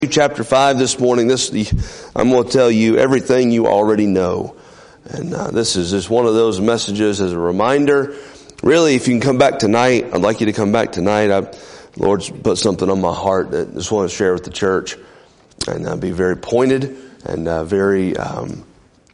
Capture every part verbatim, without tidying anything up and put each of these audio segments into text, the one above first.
Chapter five this morning. This I'm going to tell you everything you already know. And uh, this is just one of those messages as a reminder. Really, if you can come back tonight, I'd like you to come back tonight. I, the Lord's put something on my heart that I just want to share with the church. And uh, be very pointed and uh, very um,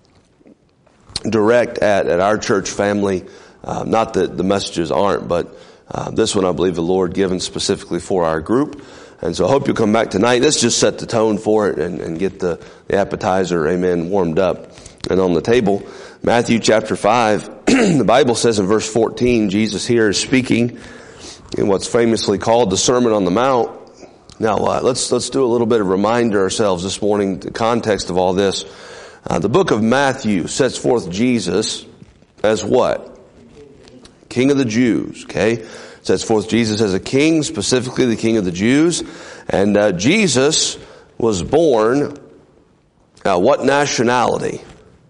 direct at, at our church family. Uh, not that the messages aren't, but uh, this one I believe the Lord given specifically for our group. And so I hope you'll come back tonight. Let's just set the tone for it and, and get the, the appetizer, amen, warmed up and on the table. Matthew chapter five, the Bible says in verse fourteen, Jesus here is speaking in what's famously called the Sermon on the Mount. Now, uh, let's, let's do a little bit of reminder ourselves this morning, the context of all this. Uh, the book of Matthew sets forth Jesus as what? King of the Jews, okay? Sets forth Jesus as a king, specifically the king of the Jews. And uh, Jesus was born, uh, what nationality?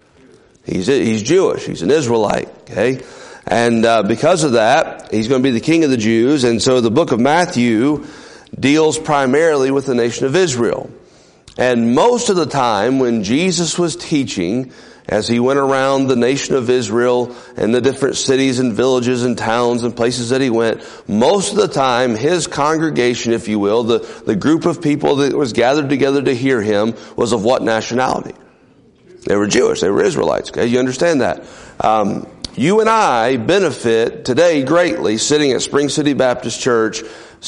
He's he's Jewish. He's an Israelite, okay? And uh, because of that, he's going to be the king of the Jews. And so the book of Matthew deals primarily with the nation of Israel. And most of the time when Jesus was teaching, as he went around the nation of Israel and the different cities and villages and towns and places that he went, most of the time his congregation, if you will, the, the group of people that was gathered together to hear him was of what nationality? They were Jewish. They were Israelites. Okay, you understand that. Um, you and I benefit today greatly sitting at Spring City Baptist Church,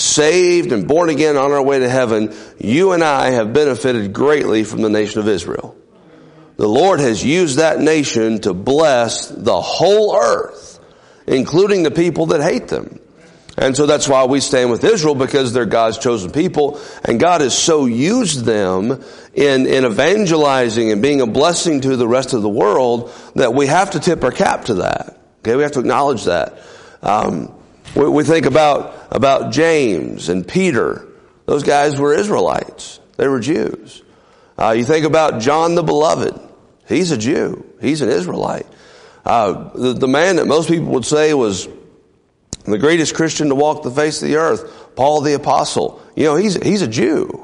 saved and born again on our way to heaven. You and I have benefited greatly from the nation of Israel. The Lord has used that nation to bless the whole earth, including the people that hate them. And so that's why we stand with Israel, because they're God's chosen people. And God has so used them in, in evangelizing and being a blessing to the rest of the world that we have to tip our cap to that. Okay, we have to acknowledge that. Um, we, we think about, about James and Peter. Those guys were Israelites. They were Jews. Uh, you think about John the Beloved. He's a Jew. He's an Israelite. Uh, the, the man that most people would say was the greatest Christian to walk the face of the earth, Paul the Apostle. You know, he's, he's a Jew.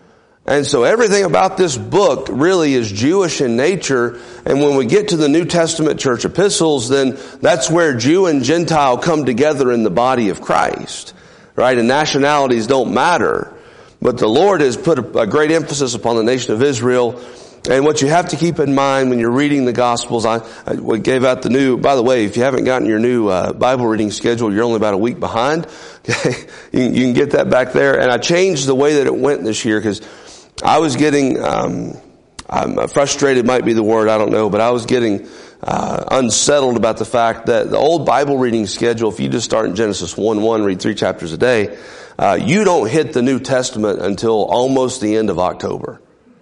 And so everything about this book really is Jewish in nature. And when we get to the New Testament church epistles, then that's where Jew and Gentile come together in the body of Christ. Right? And nationalities don't matter. But the Lord has put a, a great emphasis upon the nation of Israel. And what you have to keep in mind when you're reading the Gospels, I, I we gave out the new, by the way, if you haven't gotten your new uh, Bible reading schedule, you're only about a week behind. Okay, you, you can get that back there. And I changed the way that it went this year because I was getting, um, I'm frustrated might be the word, I don't know, but I was getting uh, unsettled about the fact that the old Bible reading schedule, if you just start in Genesis one one, read three chapters a day, uh, you don't hit the New Testament until almost the end of October.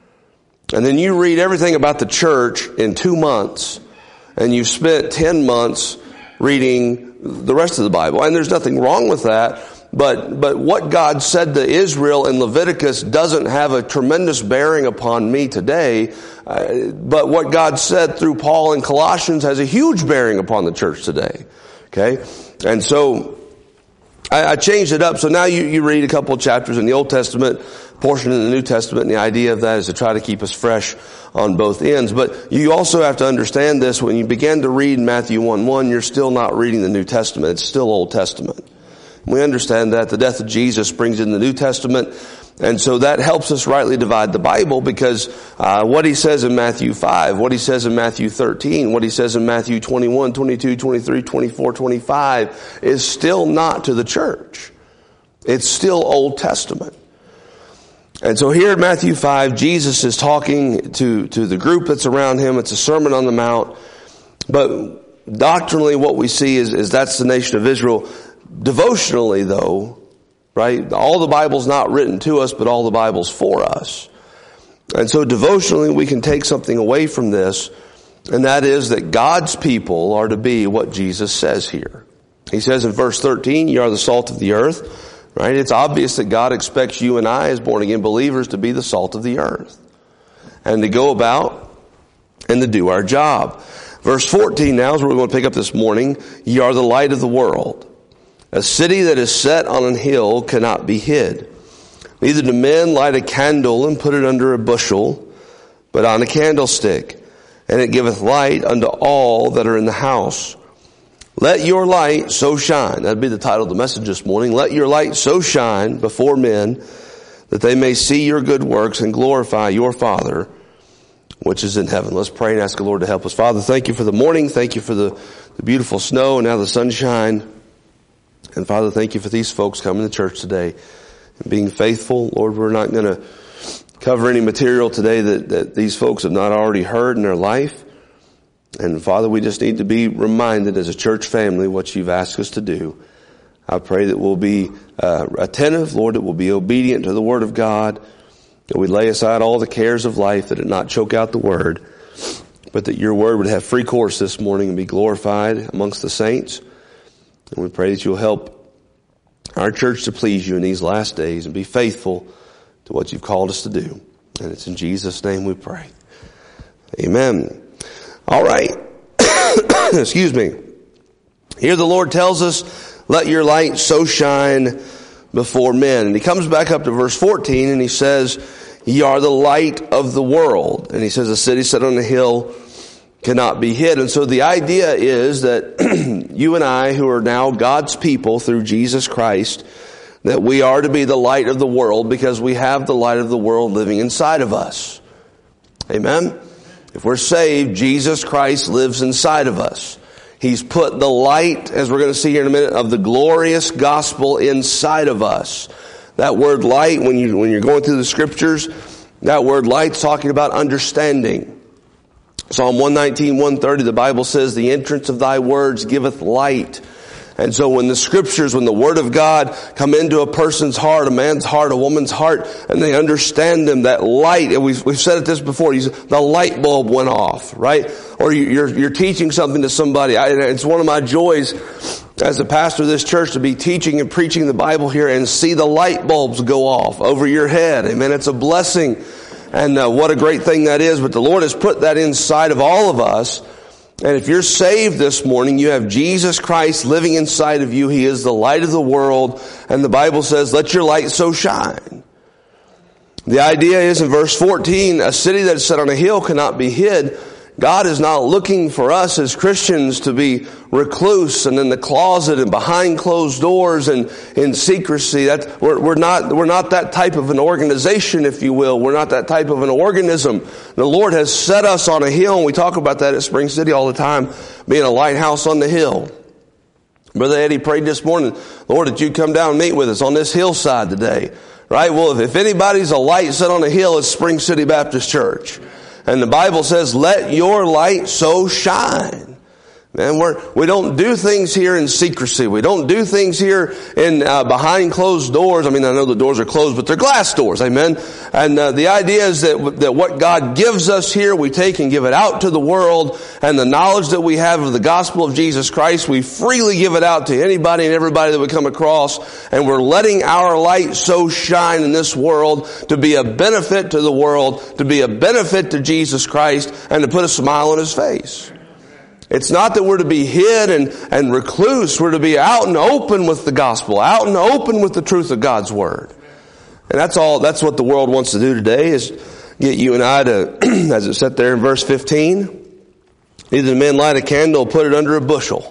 And then you read everything about the church in two months, and you've spent ten months reading the rest of the Bible. And there's nothing wrong with that, but, but what God said to Israel in Leviticus doesn't have a tremendous bearing upon me today, uh, but what God said through Paul in Colossians has a huge bearing upon the church today. Okay? And so, I, I changed it up. So now you, you read a couple of chapters in the Old Testament, portion in the New Testament, and the idea of that is to try to keep us fresh on both ends. But you also have to understand this. When you begin to read Matthew one one, you're still not reading the New Testament. It's still Old Testament. We understand that the death of Jesus brings in the New Testament. And so that helps us rightly divide the Bible, because uh what he says in Matthew five, what he says in Matthew thirteen, what he says in Matthew twenty-one, twenty-two, twenty-three, twenty-four, twenty-five is still not to the church. It's still Old Testament. And so here in Matthew five, Jesus is talking to, to the group that's around him. It's a Sermon on the Mount. But doctrinally what we see is, is that's the nation of Israel. Devotionally though, right, all the Bible's not written to us, but all the Bible's for us. And so devotionally we can take something away from this, and that is that God's people are to be what Jesus says here. He says in verse thirteen, "You are the salt of the earth." Right? It's obvious that God expects you and I as born again believers to be the salt of the earth and to go about and to do our job. Verse fourteen now is where we're going to pick up this morning. "Ye are the light of the world. A city that is set on an hill cannot be hid. Neither do men light a candle and put it under a bushel, but on a candlestick, and it giveth light unto all that are in the house. Let your light so shine. That'd be the title of the message this morning. Let your light so shine before men that they may see your good works and glorify your Father which is in heaven. Let's pray and ask the Lord to help us. Father, thank you for the morning. Thank you for the, the beautiful snow and now the sunshine. And Father, thank you for these folks coming to church today and being faithful. Lord, we're not going to cover any material today that, that these folks have not already heard in their life. And Father, we just need to be reminded as a church family what you've asked us to do. I pray that we'll be uh, attentive, Lord, that we'll be obedient to the Word of God, that we lay aside all the cares of life, that it not choke out the Word, but that your Word would have free course this morning and be glorified amongst the saints. And we pray that you'll help our church to please you in these last days and be faithful to what you've called us to do. And it's in Jesus' name we pray. Amen. All right. Excuse me. Here the Lord tells us, let your light so shine before men. And he comes back up to verse fourteen and he says, ye are the light of the world. And he says, a city set on a hill cannot be hid. And so the idea is that you and I, who are now God's people through Jesus Christ, that we are to be the light of the world because we have the light of the world living inside of us. Amen? If we're saved, Jesus Christ lives inside of us. He's put the light, as we're going to see here in a minute, of the glorious gospel inside of us. That word light, when you, when you're going through the scriptures, that word light's talking about understanding. Psalm one nineteen, one thirty, the Bible says, the entrance of thy words giveth light. And so when the scriptures, when the word of God come into a person's heart, a man's heart, a woman's heart, and they understand them, that light, and we've, we've said it this before, the light bulb went off, right? Or you're, you're teaching something to somebody. I, it's one of my joys as a pastor of this church to be teaching and preaching the Bible here and see the light bulbs go off over your head. Amen. It's a blessing. And uh, what a great thing that is. But the Lord has put that inside of all of us. And if you're saved this morning, you have Jesus Christ living inside of you. He is the light of the world. And the Bible says, let your light so shine. The idea is in verse fourteen, a city that is set on a hill cannot be hid. God is not looking for us as Christians to be recluse and in the closet and behind closed doors and in secrecy. That we're, we're not we're not that type of an organization, if you will. We're not that type of an organism. The Lord has set us on a hill, and we talk about that at Spring City all the time, being a lighthouse on the hill. Brother Eddie prayed this morning, Lord, that you come down and meet with us on this hillside today. Right? Well, if, if anybody's a light set on a hill, it's Spring City Baptist Church. And the Bible says, let your light so shine. Man, we're, we don't do things here in secrecy. We don't do things here in, uh, behind closed doors. I mean, I know the doors are closed, but they're glass doors. Amen. And, uh, the idea is that, that what God gives us here, we take and give it out to the world. And the knowledge that we have of the gospel of Jesus Christ, we freely give it out to anybody and everybody that we come across. And we're letting our light so shine in this world to be a benefit to the world, to be a benefit to Jesus Christ, and to put a smile on his face. It's not that we're to be hid and, and recluse. We're to be out and open with the gospel, out and open with the truth of God's word. And that's all, that's what the world wants to do today, is get you and I to, as it said there in verse fifteen, neither do men light a candle, put it under a bushel.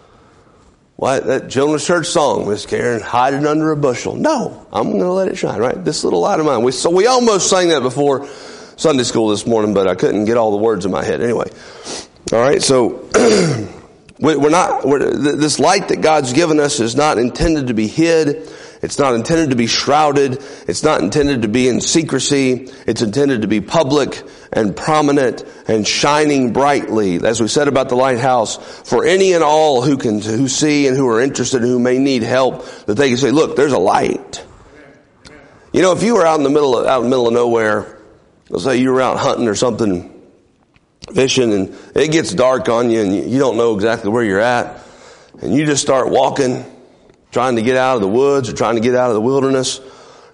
Why, that Children's Church song, Miss Karen, hide it under a bushel. No, I'm going to let it shine, right? This little light of mine. We, so we almost sang that before Sunday school this morning, but I couldn't get all the words in my head. Anyway. All right, so we're not. We're, this light that God's given us is not intended to be hid. It's not intended to be shrouded. It's not intended to be in secrecy. It's intended to be public and prominent and shining brightly, as we said about the lighthouse, for any and all who can, who see and who are interested and who may need help, that they can say, "Look, there's a light." You know, if you were out in the middle of, out in the middle of nowhere, let's say you were out hunting or something, fishing, and it gets dark on you and you don't know exactly where you're at, and you just start walking, trying to get out of the woods or trying to get out of the wilderness,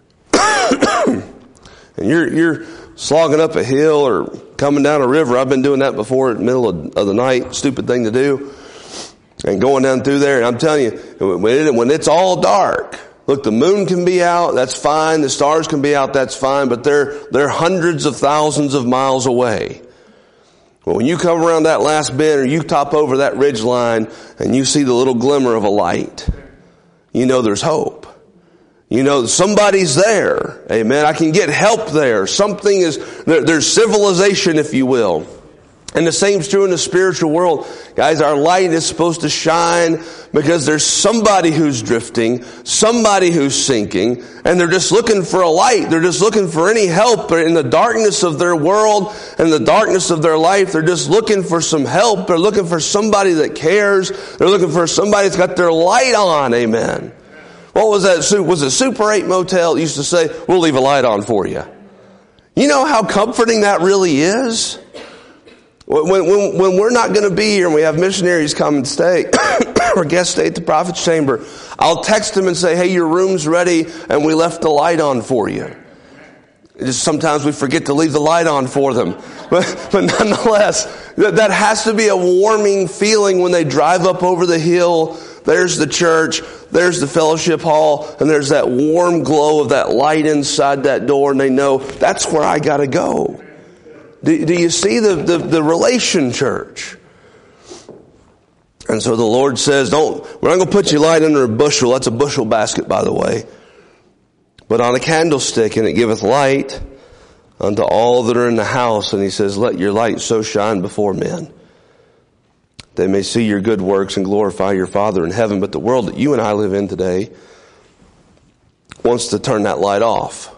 and you're you're slogging up a hill or coming down a river. I've been doing that before in the middle of, of the night, stupid thing to do, and going down through there. And I'm telling you, when, it, when it's all dark, Look, the moon can be out, that's fine. The stars can be out, that's fine. But they're, they're hundreds of thousands of miles away. But when you come around that last bend or you top over that ridge line and you see the little glimmer of a light, you know there's hope. You know somebody's there. Amen. I can get help there. Something is, there, there's civilization, if you will. And the same's true in the spiritual world. Guys, our light is supposed to shine because there's somebody who's drifting, somebody who's sinking, and they're just looking for a light. They're just looking for any help. They're in the darkness of their world and the darkness of their life. They're just looking for some help. They're looking for somebody that cares. They're looking for somebody that's got their light on. Amen. What was that? Was it Super eight Motel that used to say, we'll leave a light on for you? You know how comforting that really is? When, when, when we're not going to be here and we have missionaries come and stay or guest stay at the Prophet's Chamber, I'll text them and say, hey, your room's ready and we left the light on for you. Just sometimes we forget to leave the light on for them. But, but nonetheless, that, that has to be a warming feeling when they drive up over the hill. There's the church, there's the fellowship hall, and there's that warm glow of that light inside that door, and they know that's where I got to go. Do, do you see the, the, the relation, church? And so the Lord says, don't, we're not going to put your light under a bushel. That's a bushel basket, by the way. But on a candlestick, and it giveth light unto all that are in the house. And he says, let your light so shine before men, they may see your good works and glorify your Father in heaven. But the world that you and I live in today wants to turn that light off.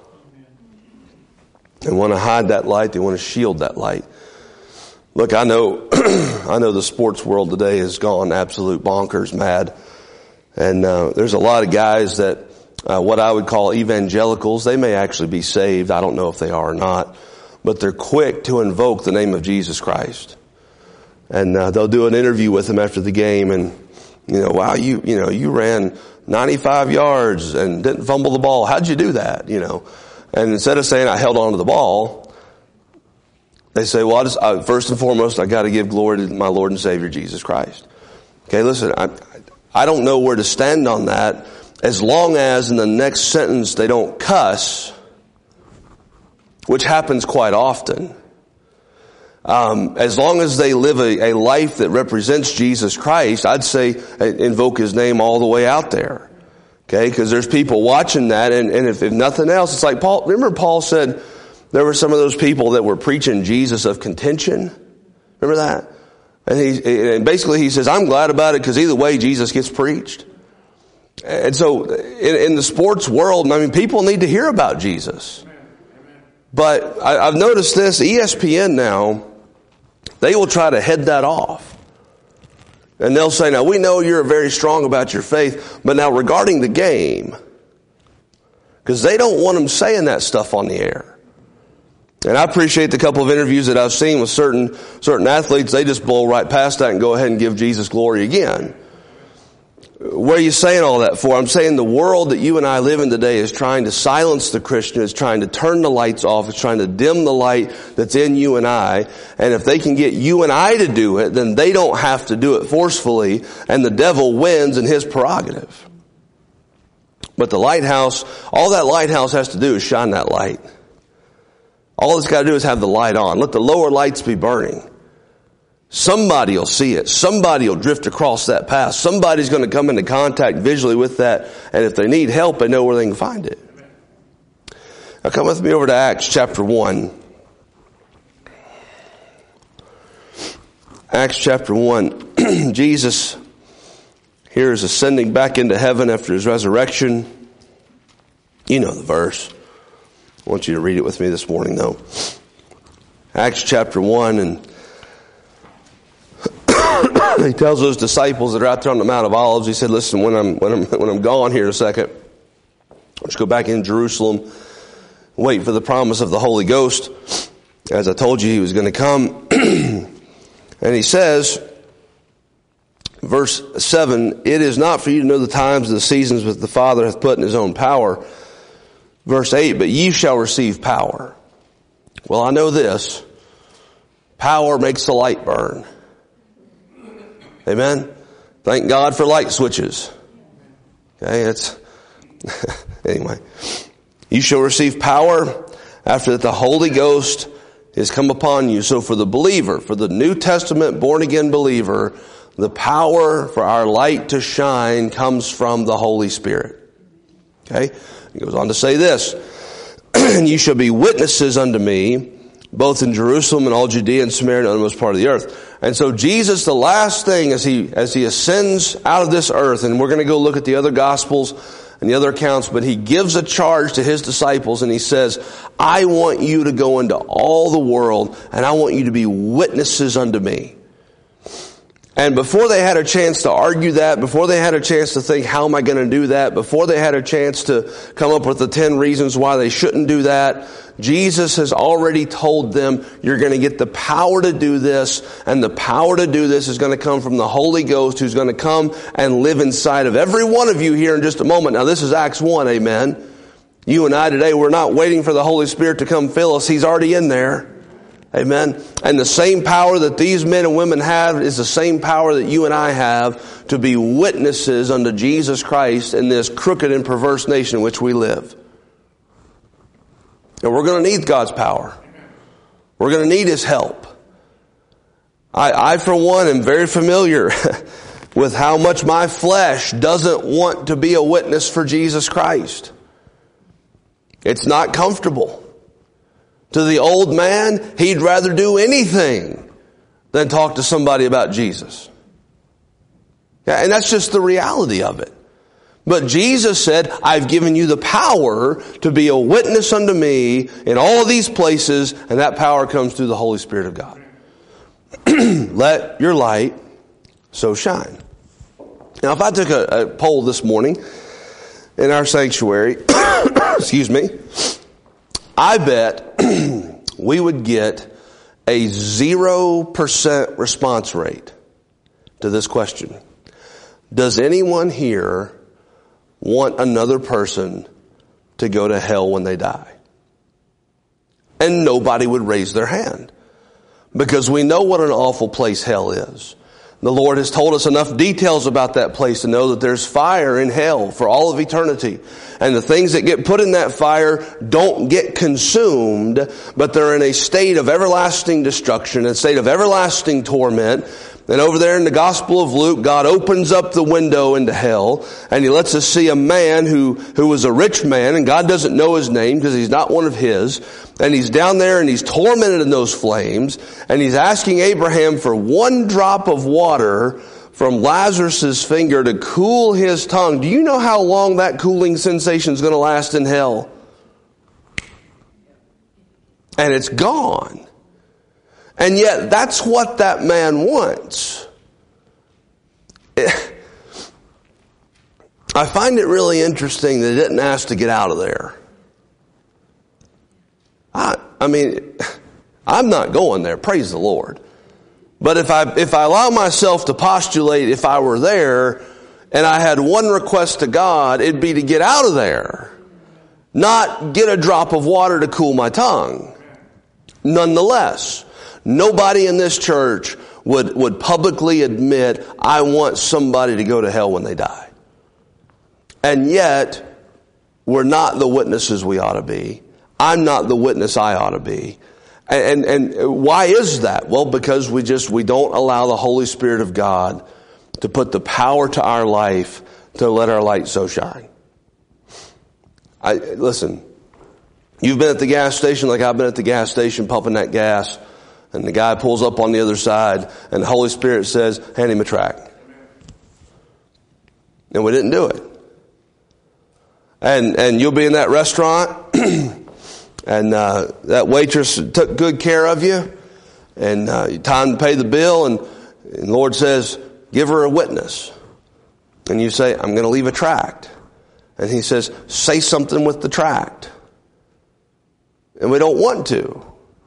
They want to hide that light. They want to shield that light. Look, I know, I know the sports world today has gone absolute bonkers mad. And, uh, there's a lot of guys that, uh, what I would call evangelicals. They may actually be saved. I don't know if they are or not, but they're quick to invoke the name of Jesus Christ. And, uh, they'll do an interview with him after the game and, you know, wow, you, you know, you ran ninety-five yards and didn't fumble the ball. How'd you do that? You know? And instead of saying I held on to the ball, they say, well, I just, I, first and foremost, I got to give glory to my Lord and Savior, Jesus Christ. Okay, listen, I, I don't know where to stand on that as long as in the next sentence they don't cuss, which happens quite often. Um, as long as they live a, a life that represents Jesus Christ, I'd say invoke his name all the way out there. Okay, because there's people watching that, and, and if, if nothing else, it's like Paul, remember Paul said there were some of those people that were preaching Jesus of contention? Remember that? And he, and basically he says, I'm glad about it because either way Jesus gets preached. And so in, in the sports world, I mean, people need to hear about Jesus. But I, I've noticed this, E S P N now, they will try to head that off. And they'll say, now we know you're very strong about your faith, but now regarding the game, because they don't want them saying that stuff on the air. And I appreciate the couple of interviews that I've seen with certain, certain athletes, they just blow right past that and go ahead and give Jesus glory again. What are you saying all that for? I'm saying the world that you and I live in today is trying to silence the Christian, is trying to turn the lights off, is trying to dim the light that's in you and I. And if they can get you and I to do it, then they don't have to do it forcefully, and the devil wins in his prerogative. But the lighthouse, all that lighthouse has to do is shine that light. All it's got to do is have the light on. Let the lower lights be burning. Somebody will see it. Somebody will drift across that path. Somebody's going to come into contact visually with that. And if they need help, they know where they can find it. Now come with me over to Acts chapter one. Acts chapter one. Jesus here is ascending back into heaven after his resurrection. You know the verse. I want you to read it with me this morning though. Acts chapter one, and he tells those disciples that are out there on the Mount of Olives, he said, listen, when I'm, when I'm, when I'm gone here in a second, let's go back in Jerusalem, wait for the promise of the Holy Ghost. As I told you, he was going to come. And he says, verse seven, it is not for you to know the times and the seasons which the Father hath put in his own power. Verse eight, but ye shall receive power. Well, I know this. Power makes the light burn. Amen. Thank God for light switches. Okay, it's anyway, you shall receive power after that the Holy Ghost is come upon you. So for the believer, for the New Testament born again believer, the power for our light to shine comes from the Holy Spirit. Okay? He goes on to say this, and you shall be witnesses unto me, both in Jerusalem and all Judea and Samaria and the uttermost part of the earth. And so Jesus, the last thing as he, as he ascends out of this earth, and we're going to go look at the other gospels and the other accounts, but he gives a charge to his disciples and he says, I want you to go into all the world and I want you to be witnesses unto me. And before they had a chance to argue that, before they had a chance to think, how am I going to do that? Before they had a chance to come up with the ten reasons why they shouldn't do that, Jesus has already told them, you're going to get the power to do this, and the power to do this is going to come from the Holy Ghost, who's going to come and live inside of every one of you here in just a moment. Now this is Acts one, amen. You and I today, we're not waiting for the Holy Spirit to come fill us. He's already in there. Amen. And the same power that these men and women have is the same power that you and I have to be witnesses unto Jesus Christ in this crooked and perverse nation in which we live. And we're going to need God's power. We're going to need His help. I, I for one, am very familiar with how much my flesh doesn't want to be a witness for Jesus Christ. It's not comfortable. To the old man, he'd rather do anything than talk to somebody about Jesus. Yeah, and that's just the reality of it. But Jesus said, I've given you the power to be a witness unto me in all of these places, and that power comes through the Holy Spirit of God. Let your light so shine. Now, if I took a, a poll this morning in our sanctuary, excuse me, I bet we would get a zero percent response rate to this question. Does anyone here want another person to go to hell when they die? And nobody would raise their hand. Because we know what an awful place hell is. The Lord has told us enough details about that place to know that there's fire in hell for all of eternity. And the things that get put in that fire don't get consumed, but they're in a state of everlasting destruction, a state of everlasting torment. And over there in the Gospel of Luke, God opens up the window into hell, and He lets us see a man who, who was a rich man, and God doesn't know his name because he's not one of His. And he's down there and he's tormented in those flames, and he's asking Abraham for one drop of water from Lazarus' finger to cool his tongue. Do you know how long that cooling sensation is going to last in hell? And it's gone. And yet, that's what that man wants. It, I find it really interesting that he didn't ask to get out of there. I, I mean, I'm not going there, praise the Lord. But if I, if I allow myself to postulate if I were there and I had one request to God, it'd be to get out of there. Not get a drop of water to cool my tongue. Nonetheless, nobody in this church would, would publicly admit, I want somebody to go to hell when they die. And yet, we're not the witnesses we ought to be. I'm not the witness I ought to be. And, and, and why is that? Well, because we just, we don't allow the Holy Spirit of God to put the power to our life to let our light so shine. I, listen, you've been at the gas station like I've been at the gas station pumping that gas, and the guy pulls up on the other side and the Holy Spirit says, hand him a tract. And we didn't do it. And, and you'll be in that restaurant and, uh, that waitress took good care of you, and, uh, time to pay the bill, and, and the Lord says, give her a witness. And you say, I'm going to leave a tract. And He says, say something with the tract. And we don't want to.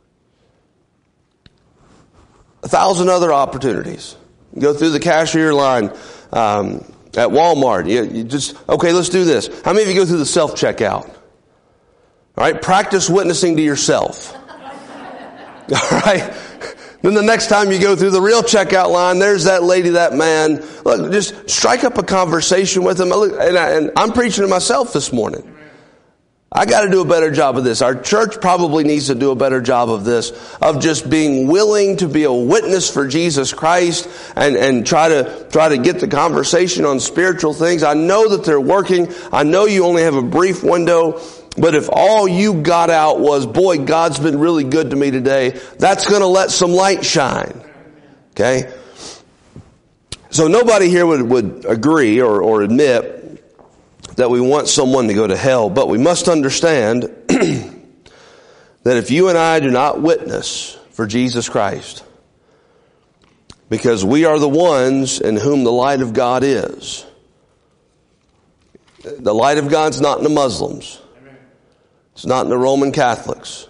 A thousand other opportunities. You go through the cashier line, um, at Walmart. You, you just, okay, let's do this. How many of you go through the self-checkout? All right, practice witnessing to yourself. All right, Then the next time you go through the real checkout line, there's that lady, that man. Look, just strike up a conversation with them. And, I, and I'm preaching to myself this morning. I got to do a better job of this. Our church probably needs to do a better job of this, of just being willing to be a witness for Jesus Christ and, and try to, try to get the conversation on spiritual things. I know that they're working. I know you only have a brief window, but if all you got out was, boy, God's been really good to me today, that's going to let some light shine. Okay? So nobody here would, would agree or, or admit that we want someone to go to hell, but we must understand that if you and I do not witness for Jesus Christ, because we are the ones in whom the light of God is. The light of God's not in the Muslims. It's not in the Roman Catholics.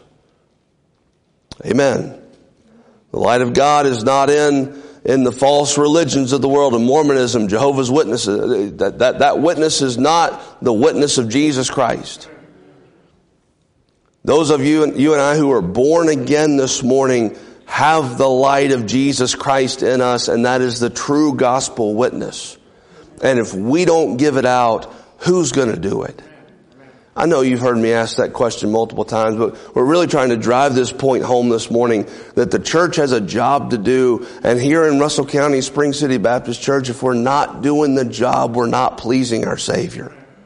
Amen. The light of God is not in in the false religions of the world, in Mormonism, Jehovah's Witnesses. That, that, that witness is not the witness of Jesus Christ. Those of you, you and I who are born again this morning have the light of Jesus Christ in us, and that is the true gospel witness. And if we don't give it out, who's going to do it? I know you've heard me ask that question multiple times, but we're really trying to drive this point home this morning that the church has a job to do. And here in Russell County, Spring City Baptist Church, if we're not doing the job, we're not pleasing our Savior.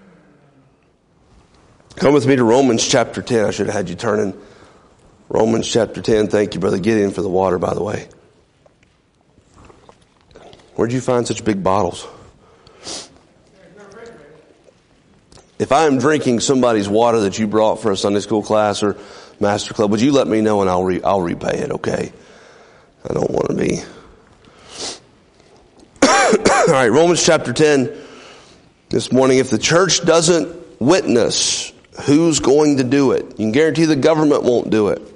Come with me to Romans chapter ten. I should have had you turning. Romans chapter ten. Thank you, Brother Gideon, for the water, by the way. Where'd you find such big bottles? If I am drinking somebody's water that you brought for a Sunday school class or Master Club, would you let me know and I'll re- I'll repay it, okay? I don't want to be. All right, Romans chapter ten this morning. If the church doesn't witness, who's going to do it? You can guarantee the government won't do it.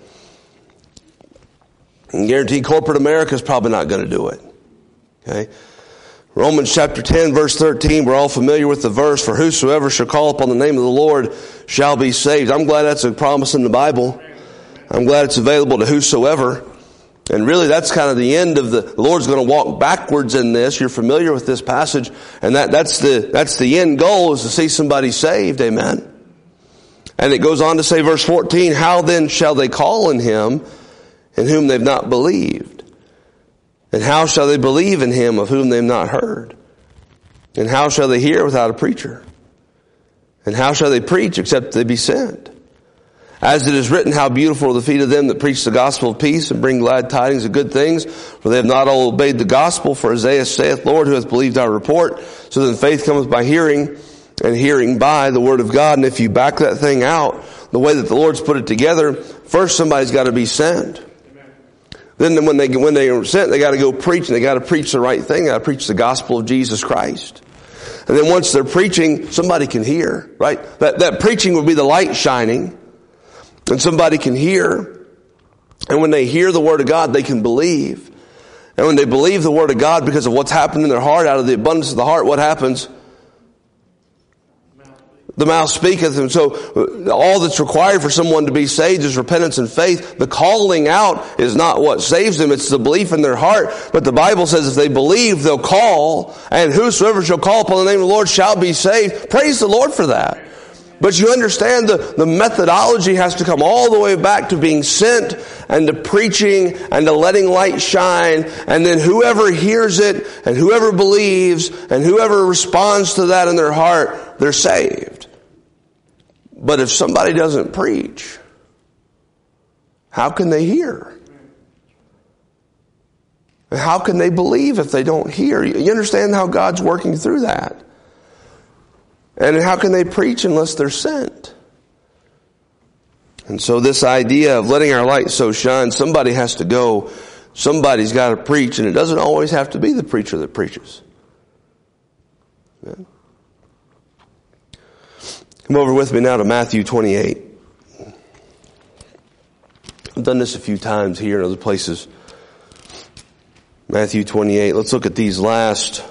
You can guarantee corporate America is probably not going to do it. Okay? Romans chapter ten, verse thirteen, we're all familiar with the verse, for whosoever shall call upon the name of the Lord shall be saved. I'm glad that's a promise in the Bible. I'm glad it's available to whosoever. And really that's kind of the end of the, the Lord's going to walk backwards in this. You're familiar with this passage. And that, that's the, that's the end goal, is to see somebody saved. Amen. And it goes on to say, verse fourteen, how then shall they call in him in whom they've not believed? And how shall they believe in him of whom they have not heard? And how shall they hear without a preacher? And how shall they preach except they be sent? As it is written, how beautiful are the feet of them that preach the gospel of peace and bring glad tidings of good things. For they have not all obeyed the gospel. For Isaiah saith, Lord, who hath believed our report? So then faith cometh by hearing, and hearing by the word of God. And if you back that thing out, the way that the Lord's put it together, first somebody's got to be sent. Then when they, when they are sent, they got to go preach, and they got to preach the right thing. They got to preach the gospel of Jesus Christ. And then once they're preaching, somebody can hear, right? That, that preaching will be the light shining, and somebody can hear. And when they hear the word of God, they can believe. And when they believe the word of God because of what's happened in their heart, out of the abundance of the heart, what happens? The mouth speaketh. And so all that's required for someone to be saved is repentance and faith. The calling out is not what saves them. It's the belief in their heart. But the Bible says if they believe, they'll call. And whosoever shall call upon the name of the Lord shall be saved. Praise the Lord for that. But you understand the, the methodology has to come all the way back to being sent and to preaching and to letting light shine. And then whoever hears it and whoever believes and whoever responds to that in their heart, they're saved. But if somebody doesn't preach, how can they hear? And how can they believe if they don't hear? You understand how God's working through that? And how can they preach unless they're sent? And so this idea of letting our light so shine, somebody has to go, somebody's got to preach, and it doesn't always have to be the preacher that preaches. Amen. Come over with me now to Matthew twenty-eight. I've done this a few times here and other places. Matthew twenty-eight. Let's look at these last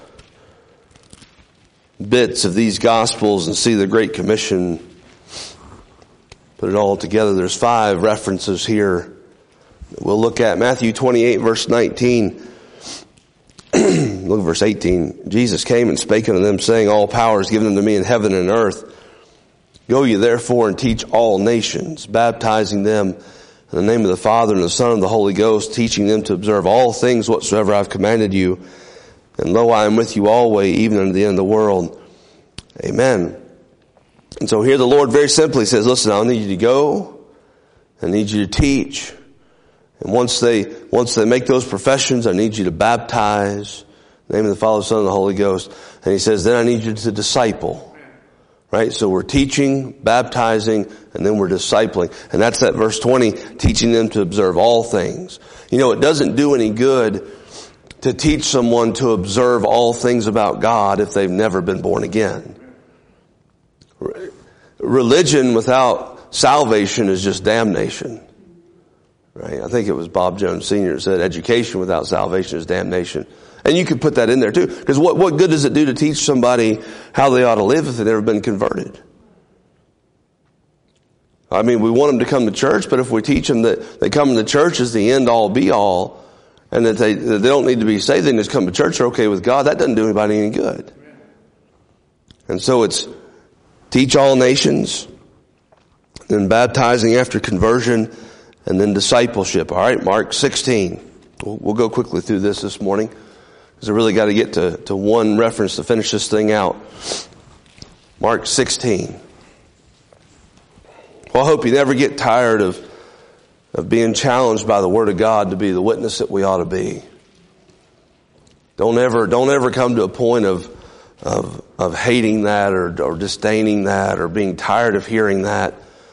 bits of these Gospels and see the Great Commission. Put it all together. There's five references here we'll look at Matthew twenty-eight, verse nineteen. Look at verse eighteen. Jesus came and spake unto them, saying, all power is given unto me in heaven and earth. Go ye therefore and teach all nations, baptizing them in the name of the Father and the Son and the Holy Ghost, teaching them to observe all things whatsoever I have commanded you. And lo, I am with you always, even unto the end of the world. Amen. And so here the Lord very simply says, listen, I need you to go. I need you to teach. And once they, once they make those professions, I need you to baptize in the name of the Father, Son, and the Holy Ghost. And he says, then I need you to disciple. Right? So we're teaching, baptizing, and then we're discipling. And that's that verse twenty, teaching them to observe all things. You know, it doesn't do any good to teach someone to observe all things about God if they've never been born again. Religion without salvation is just damnation. Right? I think it was Bob Jones Senior that said education without salvation is damnation. And you could put that in there too. Because what, what good does it do to teach somebody how they ought to live if they've never been converted? I mean, we want them to come to church, but if we teach them that they come to church as the end all be all, and that they, that they don't need to be saved, they just come to church, they're okay with God, that doesn't do anybody any good. And so it's teach all nations, then baptizing after conversion, and then discipleship. All right, Mark sixteen. We'll, we'll go quickly through this this morning, because I really got to get to, to one reference to finish this thing out. Mark sixteen. Well, I hope you never get tired of, of being challenged by the Word of God to be the witness that we ought to be. Don't ever, don't ever come to a point of, of, of hating that or, or disdaining that or being tired of hearing that.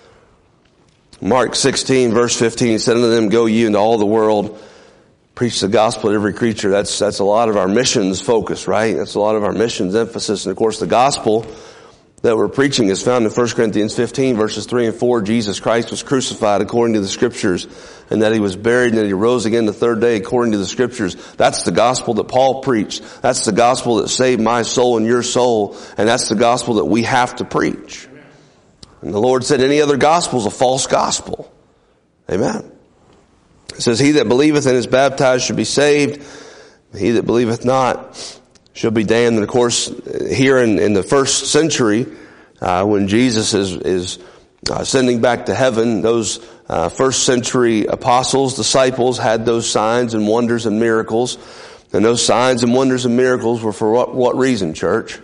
Mark sixteen, verse fifteen, he said unto them, go ye into all the world, preach the gospel to every creature. That's, that's a lot of our missions focus, right? That's a lot of our missions emphasis. And of course, the gospel that we're preaching is found in First Corinthians fifteen, verses three and four. Jesus Christ was crucified according to the scriptures, and that he was buried and that he rose again the third day according to the scriptures. That's the gospel that Paul preached. That's the gospel that saved my soul and your soul. And that's the gospel that we have to preach. And the Lord said any other gospel is a false gospel. Amen. It says, he that believeth and is baptized shall be saved. He that believeth not shall be damned. And of course, here in, in the first century, uh, when Jesus is, is uh, sending back to heaven, those uh, first century apostles, disciples had those signs and wonders and miracles. And those signs and wonders and miracles were for what, what reason, church?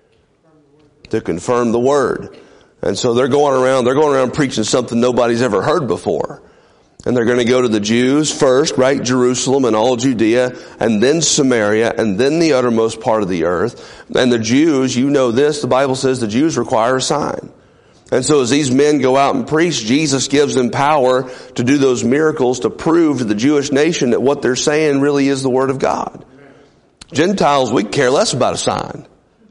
To confirm the word. And so they're going around, they're going around preaching something nobody's ever heard before. And they're going to go to the Jews first, right? Jerusalem and all Judea, and then Samaria, and then the uttermost part of the earth. And the Jews, you know this, the Bible says the Jews require a sign. And so as these men go out and preach, Jesus gives them power to do those miracles to prove to the Jewish nation that what they're saying really is the Word of God. Gentiles, we care less about a sign.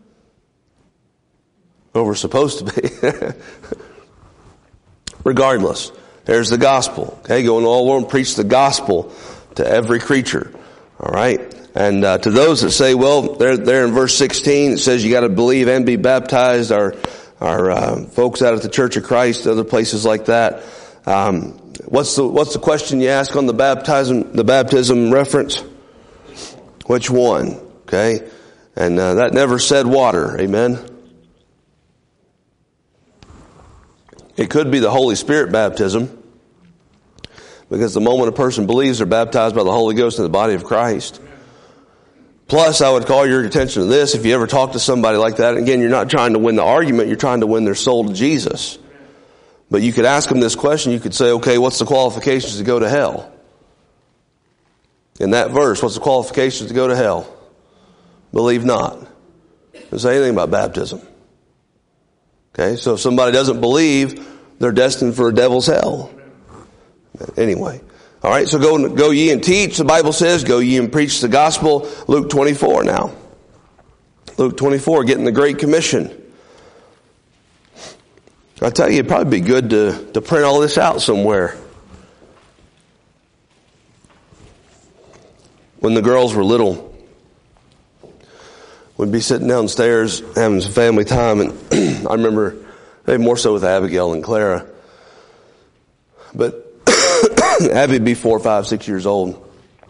What we're supposed to be. Regardless, there's the gospel. Okay, go into all the world and preach the gospel to every creature. All right, and uh, to those that say, well, there, there in verse sixteen, it says you got to believe and be baptized. Our our uh, folks out at the Church of Christ, other places like that. Um, what's the what's the question you ask on the baptism the baptism reference? Which one? Okay, and uh, that never said water. Amen. It could be the Holy Spirit baptism, because the moment a person believes, they're baptized by the Holy Ghost in the body of Christ. Plus, I would call your attention to this. If you ever talk to somebody like that, again, you're not trying to win the argument, you're trying to win their soul to Jesus. But you could ask them this question. You could say, okay, what's the qualifications to go to hell? In that verse, what's the qualifications to go to hell? Believe not. It doesn't say anything about baptism. Okay, so if somebody doesn't believe, they're destined for a devil's hell. Anyway. All right, so go, go ye and teach. The Bible says, go ye and preach the gospel. Luke twenty-four now. Luke twenty-four, getting the Great Commission. I tell you, it'd probably be good to, to print all this out somewhere. When the girls were little, we'd be sitting downstairs having some family time, and I remember maybe more so with Abigail and Clara. But Abby'd be four, five, six years old.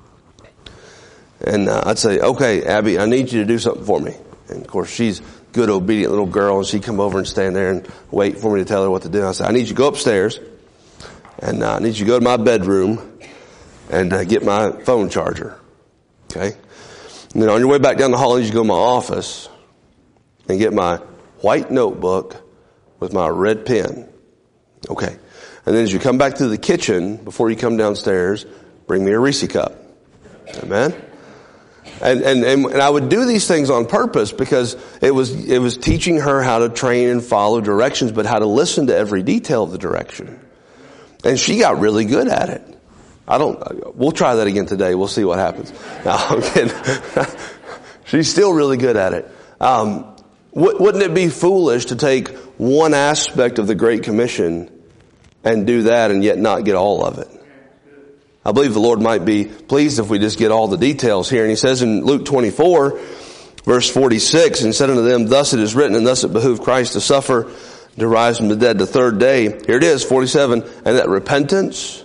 And uh, I'd say, okay, Abby, I need you to do something for me. And of course, she's a good, obedient little girl, and she'd come over and stand there and wait for me to tell her what to do. And I said, I need you to go upstairs, and uh, I need you to go to my bedroom and uh, get my phone charger. Okay? And then on your way back down the hall, I need you to go to my office and get my white notebook with my red pen. Okay. And then as you come back to the kitchen, before you come downstairs, bring me a Reese cup. Amen? And, and, and, and I would do these things on purpose because it was, it was teaching her how to train and follow directions, but how to listen to every detail of the direction. And she got really good at it. I don't, we'll try that again today. We'll see what happens. No, I'm kidding. She's still really good at it. Um, wouldn't it be foolish to take one aspect of the Great Commission and do that and yet not get all of it? I believe the Lord might be pleased if we just get all the details here. And he says in Luke twenty-four, verse forty-six, and said unto them, thus it is written, and thus it behooved Christ to suffer, to rise from the dead the third day. Here it is, forty-seven, and that repentance.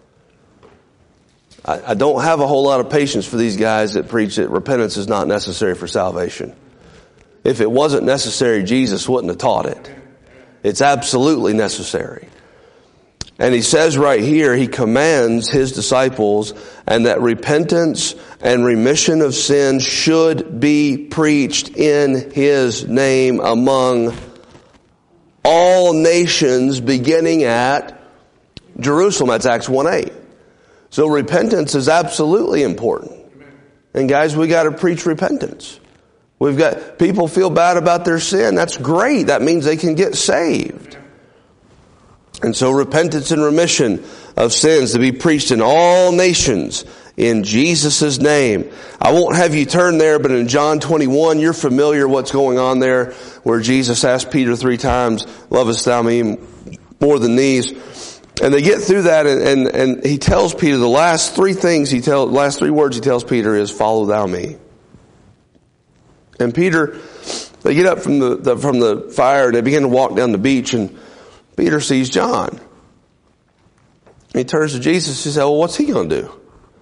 I, I don't have a whole lot of patience for these guys that preach that repentance is not necessary for salvation. If it wasn't necessary, Jesus wouldn't have taught it. It's absolutely necessary. And he says right here, he commands his disciples, and that repentance and remission of sin should be preached in his name among all nations, beginning at Jerusalem. That's Acts one eight. So repentance is absolutely important. And guys, we got to preach repentance. We've got people feel bad about their sin. That's great. That means they can get saved. And so repentance and remission of sins to be preached in all nations in Jesus' name. I won't have you turn there, but in John twenty-one, you're familiar what's going on there, where Jesus asked Peter three times, lovest thou me more than these? And they get through that, and, and, and he tells Peter, the last three things he tells, last three words he tells Peter is, follow thou me. And Peter, they get up from the, the from the fire and they begin to walk down the beach, and Peter sees John. He turns to Jesus and says, well, what's he going to do?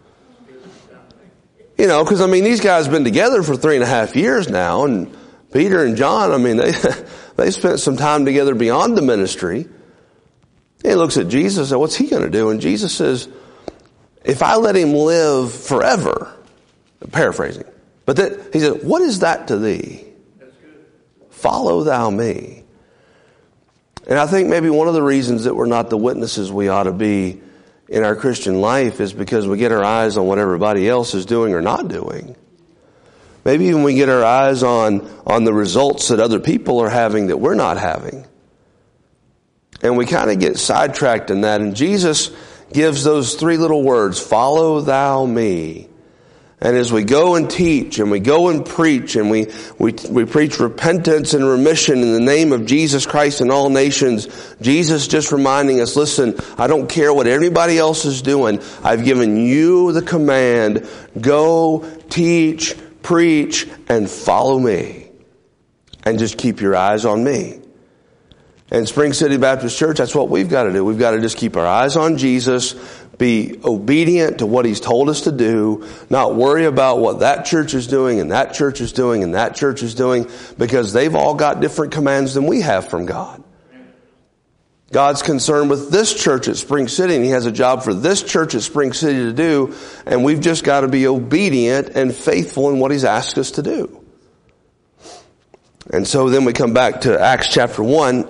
You know, because I mean, these guys have been together for three and a half years now, and Peter and John, I mean, they they spent some time together beyond the ministry. He looks at Jesus and says, what's he going to do? And Jesus says, if I let him live forever, paraphrasing, but that, he said, what is that to thee? Follow thou me. And I think maybe one of the reasons that we're not the witnesses we ought to be in our Christian life is because we get our eyes on what everybody else is doing or not doing. Maybe even we get our eyes on, on the results that other people are having that we're not having. And we kind of get sidetracked in that. And Jesus gives those three little words, follow thou me. And as we go and teach and we go and preach and we, we, we preach repentance and remission in the name of Jesus Christ in all nations, Jesus just reminding us, listen, I don't care what anybody else is doing. I've given you the command, go, teach, preach, and follow me. And just keep your eyes on me. And Spring City Baptist Church, that's what we've got to do. We've got to just keep our eyes on Jesus, be obedient to what he's told us to do, not worry about what that church is doing and that church is doing and that church is doing, because they've all got different commands than we have from God. God's concerned with this church at Spring City, and he has a job for this church at Spring City to do, and we've just got to be obedient and faithful in what he's asked us to do. And so then we come back to Acts chapter one.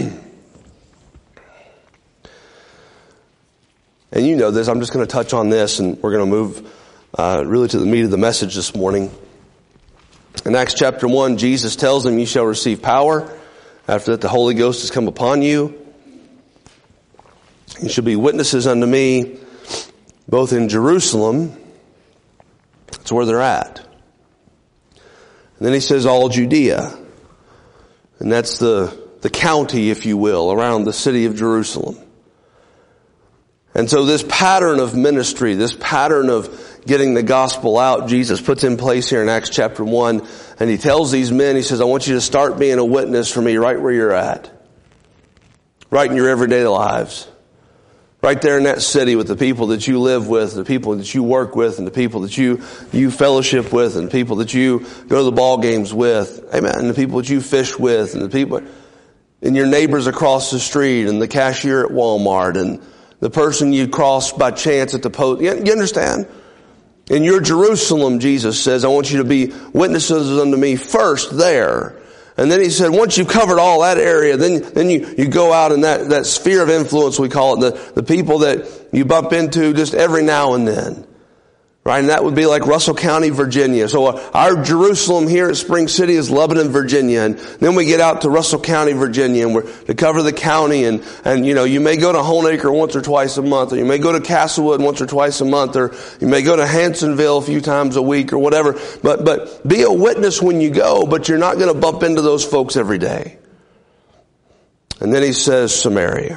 And you know this, I'm just going to touch on this, and we're going to move uh, really to the meat of the message this morning. In Acts chapter one, Jesus tells them, you shall receive power. After that, the Holy Ghost has come upon you. You shall be witnesses unto me, both in Jerusalem, that's where they're at. And then he says all Judea. And that's the, the county, if you will, around the city of Jerusalem. And so this pattern of ministry, this pattern of getting the gospel out, Jesus puts in place here in Acts chapter one. And he tells these men, he says, I want you to start being a witness for me right where you're at. Right in your everyday lives. right there in that city with the people that you live with, the people that you work with, and the people that you, you fellowship with, and the people that you go to the ball games with. Amen. And the people that you fish with, and the people, and your neighbors across the street, and the cashier at Walmart, and the person you cross by chance at the post. You, you understand? In your Jerusalem, Jesus says, I want you to be witnesses unto me first there. And then he said, once you've covered all that area, then, then you, you go out in that, that sphere of influence, we call it, the, the people that you bump into just every now and then. Right? And that would be like Russell County, Virginia. So uh, our Jerusalem here at Spring City is Lebanon, Virginia. And then we get out to Russell County, Virginia, and we're to cover the county. And, and, you know, you may go to Honeacre once or twice a month, or you may go to Castlewood once or twice a month, or you may go to Hansonville a few times a week or whatever. But, but be a witness when you go, but you're not going to bump into those folks every day. And then he says Samaria.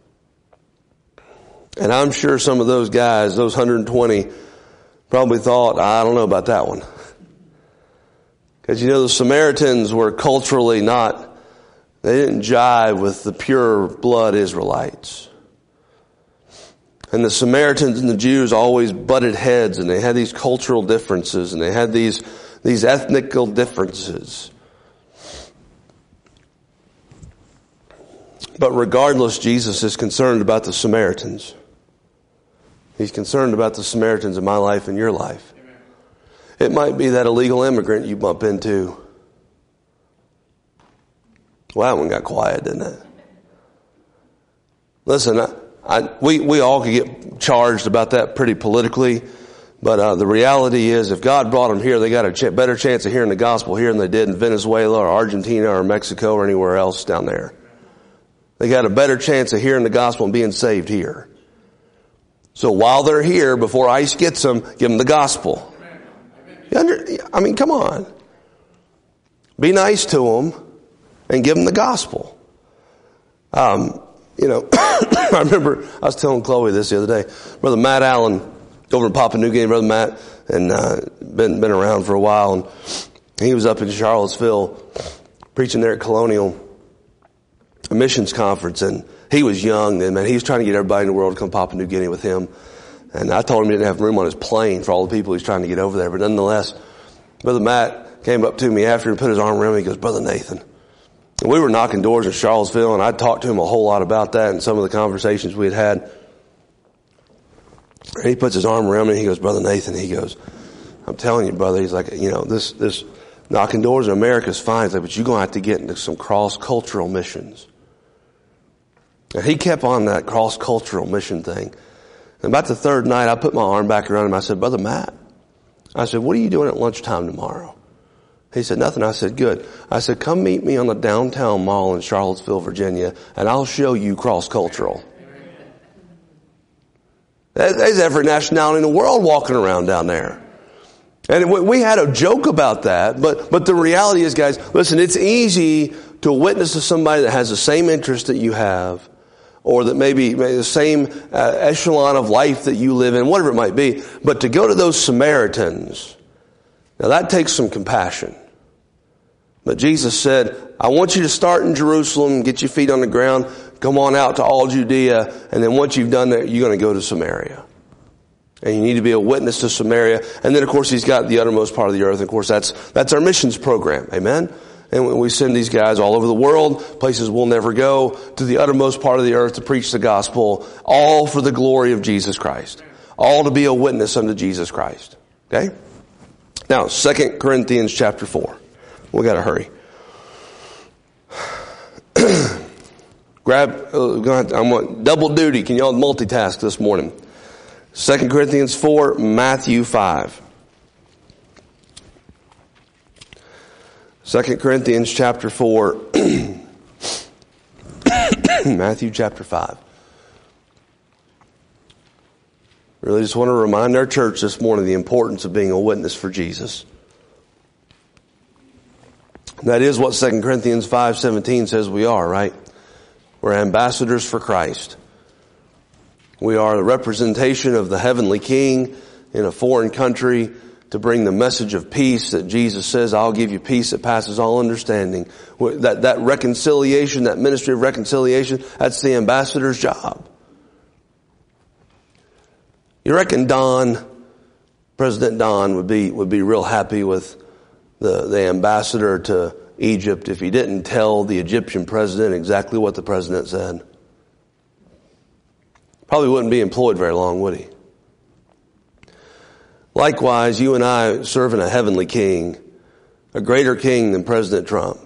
And I'm sure some of those guys, those one hundred twenty, probably thought, I don't know about that one. Because you know, the Samaritans were culturally not, they didn't jive with the pure blood Israelites. And the Samaritans and the Jews always butted heads, and they had these cultural differences, and they had these, these ethnical differences. But regardless, Jesus is concerned about the Samaritans. He's concerned about the Samaritans in my life and your life. Amen. It might be that illegal immigrant you bump into. Well, that one got quiet, didn't it? Listen, I, I, we, we all could get charged about that pretty politically, but uh, the reality is if God brought them here, they got a ch- better chance of hearing the gospel here than they did in Venezuela or Argentina or Mexico or anywhere else down there. They got a better chance of hearing the gospel and being saved here. So while they're here, before ICE gets them, give them the gospel. You under, I mean, come on. Be nice to them and give them the gospel. Um, you know, I remember I was telling Chloe this the other day. Brother Matt Allen, over in Papua New Guinea, Brother Matt, and uh, been been around for a while, and he was up in Charlottesville preaching there at Colonial, a missions conference, and he was young then, man. He was trying to get everybody in the world to come to Papua New Guinea with him. And I told him he didn't have room on his plane for all the people he's trying to get over there. But nonetheless, Brother Matt came up to me after and put his arm around me. He goes, Brother Nathan. And we were knocking doors in Charlottesville, and I talked to him a whole lot about that and some of the conversations we had had. And he puts his arm around me, and he goes, Brother Nathan, he goes, I'm telling you, brother, he's like, you know, this, this knocking doors in America is fine. He's like, but you're going to have to get into some cross-cultural missions. And he kept on that cross-cultural mission thing. And about the third night, I put my arm back around him. I said, Brother Matt, I said, what are you doing at lunchtime tomorrow? He said, nothing. I said, good. I said, come meet me on the downtown mall in Charlottesville, Virginia, and I'll show you cross-cultural. There's every nationality in the world walking around down there. And we had a joke about that, but, but the reality is, guys, listen, it's easy to witness to somebody that has the same interest that you have, or that maybe, maybe the same uh, echelon of life that you live in, whatever it might be. But to go to those Samaritans, now that takes some compassion. But Jesus said, I want you to start in Jerusalem, get your feet on the ground, come on out to all Judea, and then once you've done that, you're going to go to Samaria. And you need to be a witness to Samaria. And then, of course, he's got the uttermost part of the earth. Of course, that's that's our missions program. Amen? And we send these guys all over the world, places we'll never go, to the uttermost part of the earth to preach the gospel, all for the glory of Jesus Christ. All to be a witness unto Jesus Christ. Okay? Now, Second Corinthians chapter four. We got to hurry. Grab, uh, I'm on double duty. Can y'all multitask this morning? Second Corinthians four, Matthew five. Second Corinthians chapter four, Matthew chapter five. Really just want to remind our church this morning the importance of being a witness for Jesus. That is what Second Corinthians five seventeen says we are, right? We're ambassadors for Christ. We are the representation of the heavenly King in a foreign country to bring the message of peace that Jesus says, I'll give you peace that passes all understanding. That, that reconciliation, that ministry of reconciliation, that's the ambassador's job. You reckon Don, President Don would be, would be real happy with the, the ambassador to Egypt if he didn't tell the Egyptian president exactly what the president said? Probably wouldn't be employed very long, would he? Likewise, you and I serving a heavenly king, a greater king than President Trump.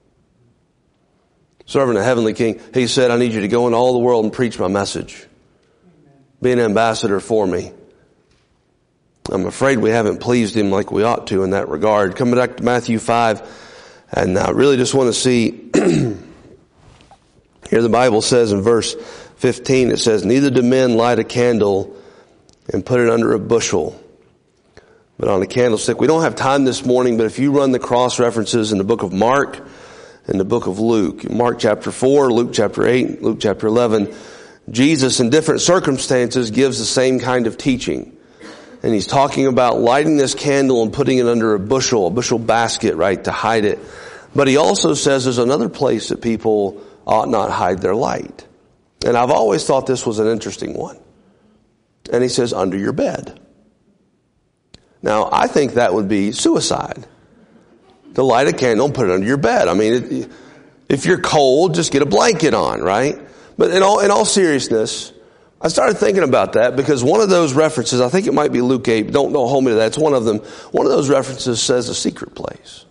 Serving a heavenly king. He said, I need you to go into all the world and preach my message. Be an ambassador for me. I'm afraid we haven't pleased him like we ought to in that regard. Coming back to Matthew five, and I really just want to see, here the Bible says in verse fifteen, it says, neither do men light a candle and put it under a bushel, but on a candlestick. We don't have time this morning, but if you run the cross references in the book of Mark and the book of Luke, Mark chapter four, Luke chapter eight, Luke chapter eleven, Jesus in different circumstances gives the same kind of teaching. And he's talking about lighting this candle and putting it under a bushel, a bushel basket, right, to hide it. But he also says there's another place that people ought not hide their light. And I've always thought this was an interesting one. And he says, under your bed. Now, I think that would be suicide. To light a candle and put it under your bed. I mean, it, if you're cold, just get a blanket on, right? But in all, in all seriousness, I started thinking about that because one of those references, I think it might be Luke eight, but don't, don't hold me to that. It's one of them. One of those references says a secret place.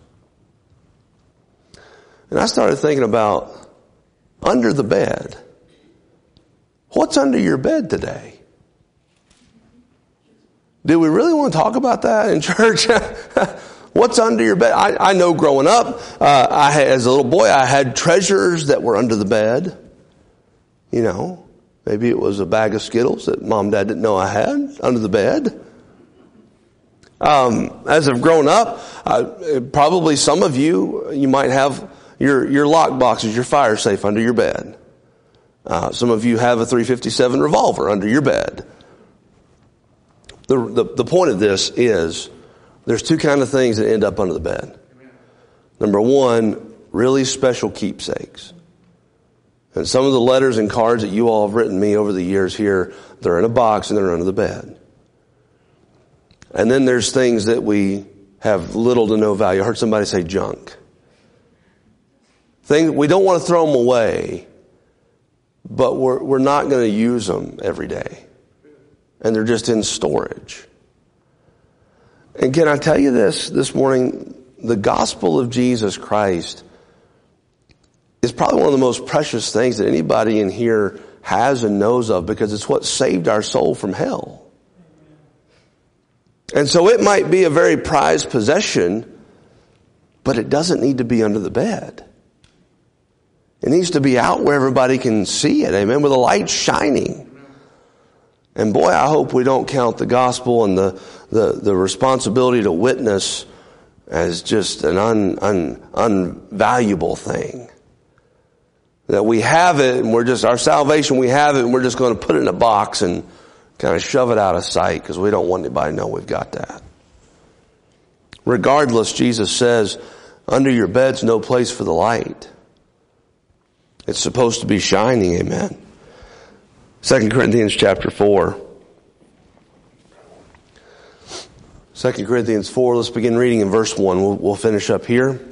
And I started thinking about under the bed. What's under your bed today? Do we really want to talk about that in church? What's under your bed? I, I know growing up, uh, I had, as a little boy, I had treasures that were under the bed. You know, maybe it was a bag of Skittles that mom and dad didn't know I had under the bed. Um, as I've grown up, uh, probably some of you, you might have your, your lock boxes, your fire safe under your bed. Uh, some of you have a three fifty-seven revolver under your bed. The, the, the point of this is there's two kind of things that end up under the bed. Number one, really special keepsakes. And some of the letters and cards that you all have written me over the years here, they're in a box and they're under the bed. And then there's things that we have little to no value. I heard somebody say junk. Things, we don't want to throw them away, but we're, we're not going to use them every day. And they're just in storage. And can I tell you this this morning? The gospel of Jesus Christ is probably one of the most precious things that anybody in here has and knows of because it's what saved our soul from hell. And so it might be a very prized possession, but it doesn't need to be under the bed. It needs to be out where everybody can see it, amen, with the light shining. And boy, I hope we don't count the gospel and the, the, the responsibility to witness as just an un, un, unvaluable thing. That we have it and we're just, our salvation, we have it and we're just going to put it in a box and kind of shove it out of sight because we don't want anybody to know we've got that. Regardless, Jesus says, under your bed's no place for the light. It's supposed to be shining, amen. Second Corinthians chapter four. Second Corinthians four, let's begin reading in verse one. We'll, we'll finish up here.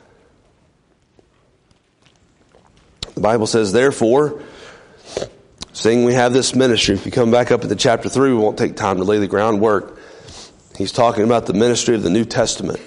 The Bible says, therefore, seeing we have this ministry, if you come back up into chapter three, we won't take time to lay the groundwork. He's talking about the ministry of the New Testament.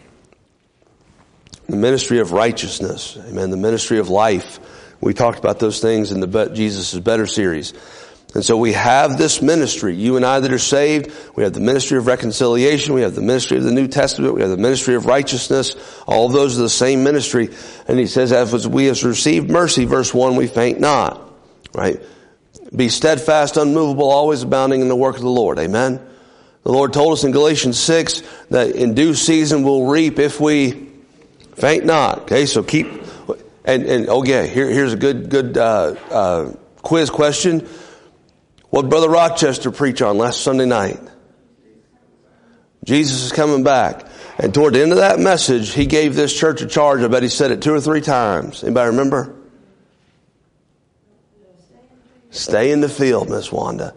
The ministry of righteousness. Amen. The ministry of life. We talked about those things in the Jesus is Better series. And so we have this ministry. You and I that are saved, we have the ministry of reconciliation, we have the ministry of the New Testament, we have the ministry of righteousness. All of those are the same ministry. And he says, as we have received mercy, verse one, we faint not. Right? Be steadfast, unmovable, always abounding in the work of the Lord. Amen? The Lord told us in Galatians six that in due season we'll reap if we faint not. Okay, so keep... And, and okay, here, here's a good, good, uh, uh, quiz question. What did Brother Rochester preach on last Sunday night? Jesus is coming back. And toward the end of that message, he gave this church a charge. I bet he said it two or three times. Anybody remember? Stay in the field, Miss Wanda.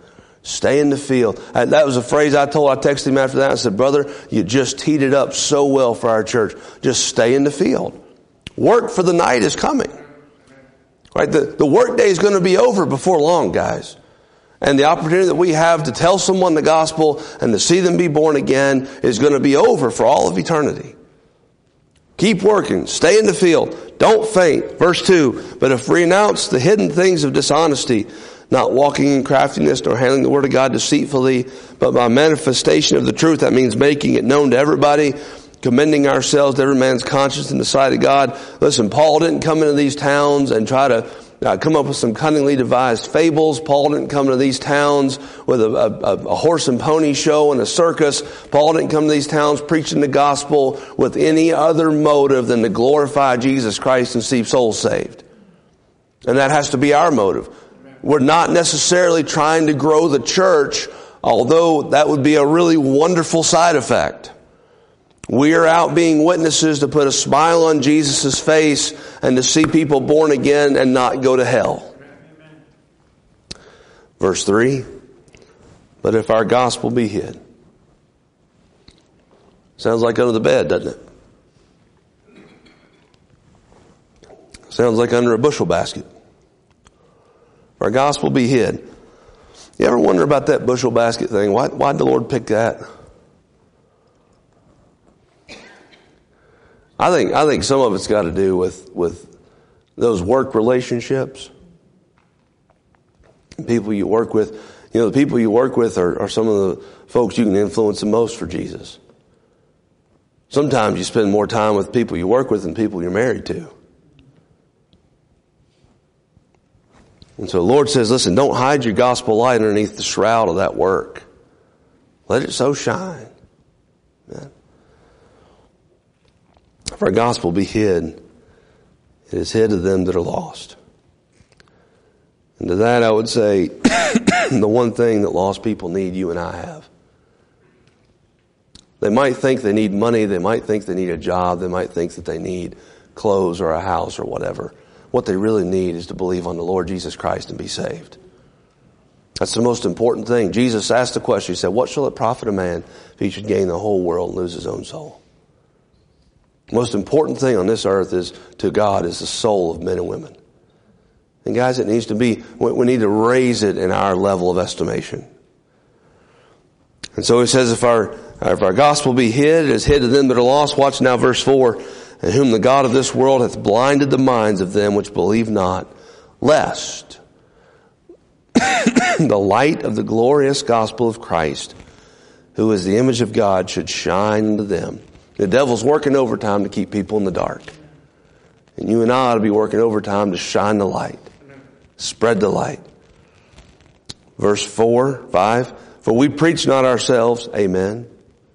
Stay in the field. And that was a phrase I told, I texted him after that. I said, brother, you just teed it up so well for our church. Just stay in the field. Work for the night is coming. Right? The, the work day is going to be over before long, guys. And the opportunity that we have to tell someone the gospel and to see them be born again is going to be over for all of eternity. Keep working. Stay in the field. Don't faint. Verse two, but if we renounce the hidden things of dishonesty, not walking in craftiness nor handling the word of God deceitfully, but by manifestation of the truth, that means making it known to everybody, commending ourselves to every man's conscience in the sight of God. Listen, Paul didn't come into these towns and try to uh, come up with some cunningly devised fables. Paul didn't come to these towns with a, a, a horse and pony show and a circus. Paul didn't come to these towns preaching the gospel with any other motive than to glorify Jesus Christ and see souls saved. And that has to be our motive. We're not necessarily trying to grow the church, although that would be a really wonderful side effect. We are out being witnesses to put a smile on Jesus' face and to see people born again and not go to hell. Verse three, but if our gospel be hid. Sounds like under the bed, doesn't it? Sounds like under a bushel basket. If our gospel be hid. You ever wonder about that bushel basket thing? Why, why'd the Lord pick that? I think, I think some of it's got to do with, with those work relationships. People you work with. You know, the people you work with are, are some of the folks you can influence the most for Jesus. Sometimes you spend more time with people you work with than people you're married to. And so the Lord says, listen, don't hide your gospel light underneath the shroud of that work. Let it so shine. Amen. If our gospel be hid, it is hid to them that are lost. And to that I would say, the one thing that lost people need, you and I have. They might think they need money, they might think they need a job, they might think that they need clothes or a house or whatever. What they really need is to believe on the Lord Jesus Christ and be saved. That's the most important thing. Jesus asked the question, he said, what shall it profit a man if he should gain the whole world and lose his own soul? The most important thing on this earth is to God is the soul of men and women. And guys, it needs to be, we need to raise it in our level of estimation. And so he says, if our, if our gospel be hid, it is hid to them that are lost. Watch now verse four. And whom the God of this world hath blinded the minds of them which believe not, lest the light of the glorious gospel of Christ, who is the image of God, should shine into them. The devil's working overtime to keep people in the dark. And you and I ought to be working overtime to shine the light. Spread the light. Verse four, five. For we preach not ourselves, amen,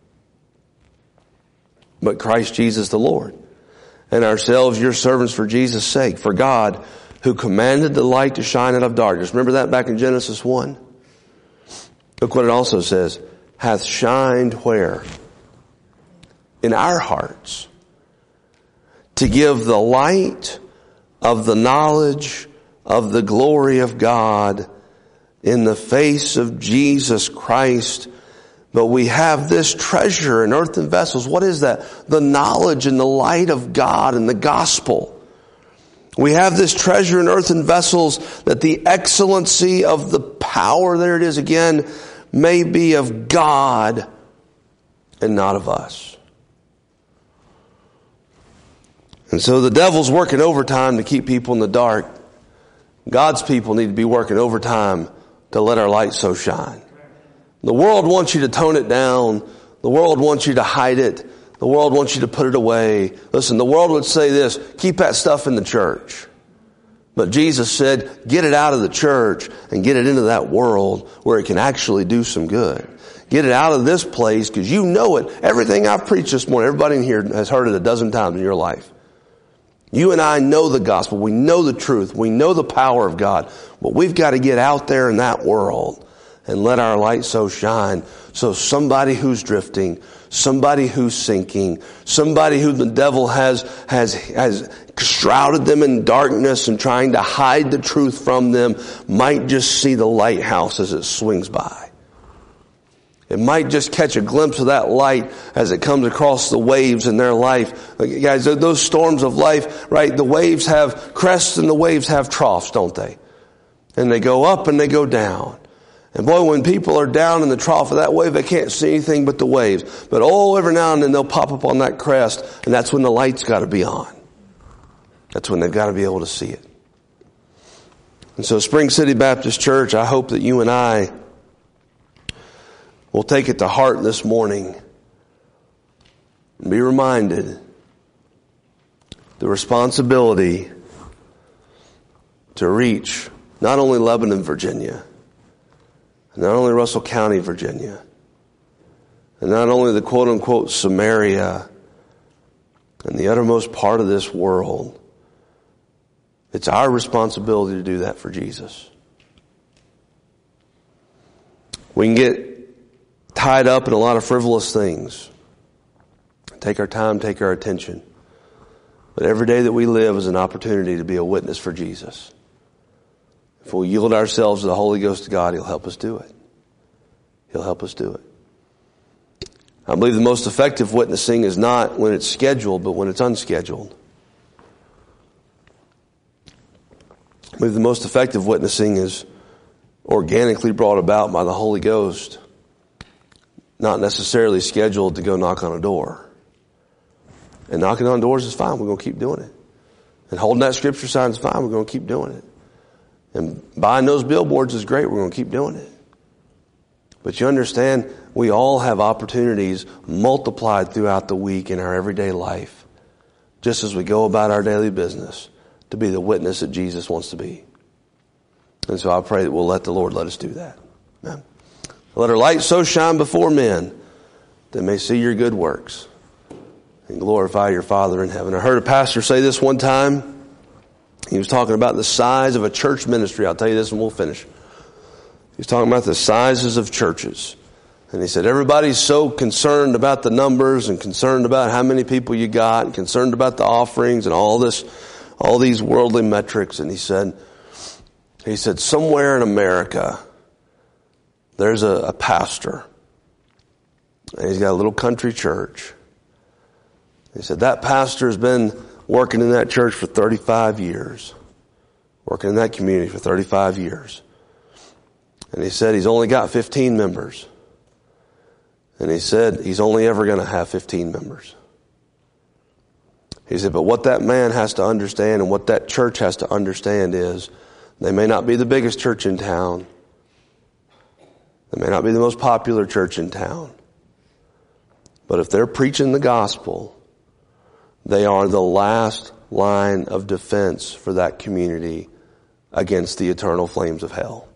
but Christ Jesus the Lord. And ourselves your servants for Jesus' sake. For God, who commanded the light to shine out of darkness. Remember that back in Genesis one? Look what it also says. Hath shined where? In our hearts. To give the light of the knowledge of the glory of God in the face of Jesus Christ. But we have this treasure in earthen vessels. What is that? The knowledge and the light of God and the gospel. We have this treasure in earthen vessels that the excellency of the power, there it is again, may be of God and not of us. And so the devil's working overtime to keep people in the dark. God's people need to be working overtime to let our light so shine. The world wants you to tone it down. The world wants you to hide it. The world wants you to put it away. Listen, the world would say this, keep that stuff in the church. But Jesus said, get it out of the church and get it into that world where it can actually do some good. Get it out of this place because you know it. Everything I've preached this morning, everybody in here has heard it a dozen times in your life. You and I know the gospel. We know the truth. We know the power of God. But we've got to get out there in that world and let our light so shine so somebody who's drifting, somebody who's sinking, somebody who the devil has, has, has shrouded them in darkness and trying to hide the truth from them might just see the lighthouse as it swings by. It might just catch a glimpse of that light as it comes across the waves in their life. Like, guys, those storms of life, right? The waves have crests and the waves have troughs, don't they? And they go up and they go down. And boy, when people are down in the trough of that wave, they can't see anything but the waves. But oh, every now and then they'll pop up on that crest, and that's when the light's got to be on. That's when they've got to be able to see it. And so Spring City Baptist Church, I hope that you and I will take it to heart this morning and be reminded the responsibility to reach not only Lebanon, Virginia, and not only Russell County, Virginia, and not only the quote-unquote Samaria and the uttermost part of this world. It's our responsibility to do that for Jesus. We can get tied up in a lot of frivolous things. Take our time, take our attention. But every day that we live is an opportunity to be a witness for Jesus. If we yield ourselves to the Holy Ghost of God, He'll help us do it. He'll help us do it. I believe the most effective witnessing is not when it's scheduled, but when it's unscheduled. I believe the most effective witnessing is organically brought about by the Holy Ghost, not necessarily scheduled to go knock on a door. And knocking on doors is fine. We're going to keep doing it. And holding that scripture sign is fine. We're going to keep doing it. And buying those billboards is great. We're going to keep doing it. But you understand, we all have opportunities multiplied throughout the week in our everyday life, just as we go about our daily business, to be the witness that Jesus wants to be. And so I pray that we'll let the Lord let us do that. Amen. Let our light so shine before men that they may see your good works and glorify your Father in heaven. I heard a pastor say this one time. He was talking about the size of a church ministry. I'll tell you this and we'll finish. He was talking about the sizes of churches. And he said, everybody's so concerned about the numbers and concerned about how many people you got and concerned about the offerings and all this, all these worldly metrics. And he said, he said, somewhere in America, there's a, a pastor. And he's got a little country church. He said, that pastor has been working in that church for thirty-five years. Working in that community for thirty-five years. And he said he's only got fifteen members. And he said he's only ever going to have fifteen members. He said, but what that man has to understand and what that church has to understand is they may not be the biggest church in town. They may not be the most popular church in town. But if they're preaching the gospel, they are the last line of defense for that community against the eternal flames of hell.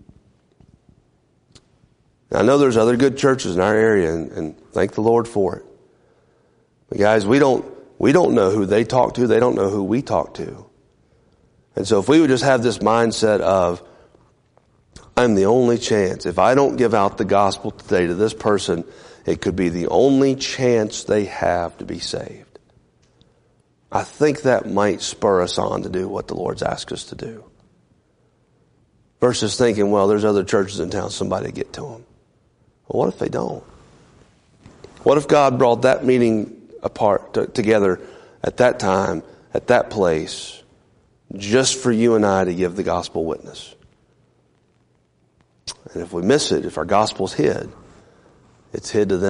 Now, I know there's other good churches in our area, and, and thank the Lord for it. But guys, we don't, we don't know who they talk to. They don't know who we talk to. And so if we would just have this mindset of, I'm the only chance. If I don't give out the gospel today to this person, it could be the only chance they have to be saved. I think that might spur us on to do what the Lord's asked us to do. Versus thinking, well, there's other churches in town, somebody get to them. Well, what if they don't? What if God brought that meeting apart t- together at that time, at that place, just for you and I to give the gospel witness? And if we miss it, if our gospel's hid, it's hid to them.